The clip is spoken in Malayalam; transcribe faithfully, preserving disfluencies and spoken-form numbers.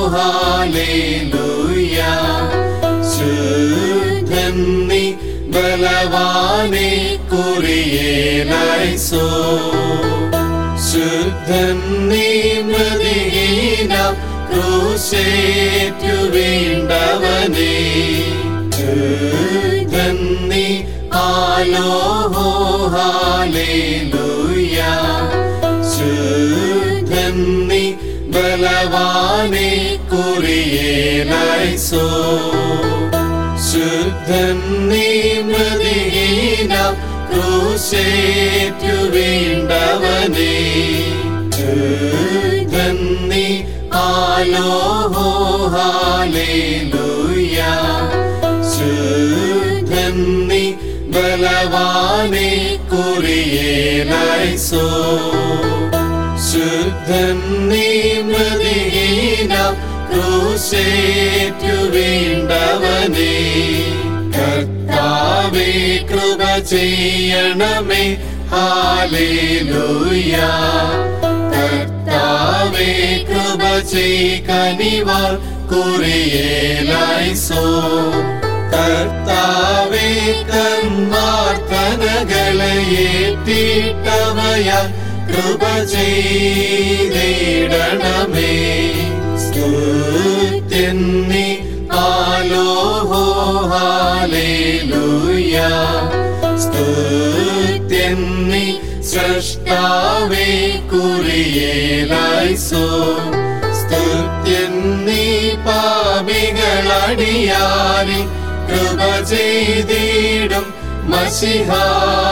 ഹല്ലേലൂയ. ശുദ്ധൻ നീ ബലവാനേ കുറിയേലൈസോ. ശുദ്ധൻ നീ മൃതിഹീന ക്രൂശേറ്റു വീണ്ടവനേ. ശുദ്ധൻ നീ ആലോഹോ ഹല്ലേലൂയ. ശുദ്ധൻ നീ ബലവാനേ കുറിയേലൈസോ. ശുദ്ധൻ നീ മൃതിഹീന ക്രൂശേറ്റു വീണ്ടവനേ. ശുദ്ധൻ നീ ആലോഹോ ഹല്ലേലൂയ. ശുദ്ധൻ നീ ബലവാനേ കുറിയേലൈസോ. ശുദ്ധൻ നീ മൃതിഹീന ക്രൂശേറ്റു വീണ്ടവനേ. കർത്താവേ കൃപ ചെയ്യണമേ ഹല്ലേലൂയ. കർത്താവേ കൃപ ചെയ്കനിവാൽ കുറിയേലൈസോ. കർത്താവേ കന്മാർത്തനകളെ ഏറ്റിട്ടവയാൽ കൃപ ചെയ്തിടണമേ. സ്തുത്യൻ നീ ആലോഹോ ഹല്ലേലൂയ. സ്തുത്യൻ നീ സ്രഷ്ടാവേ കുറിയേലൈസോ. സ്തുത്യൻ നീ പാപികളടിയാരിൽ കൃപ ചെയ്തിടും മശിഹാ.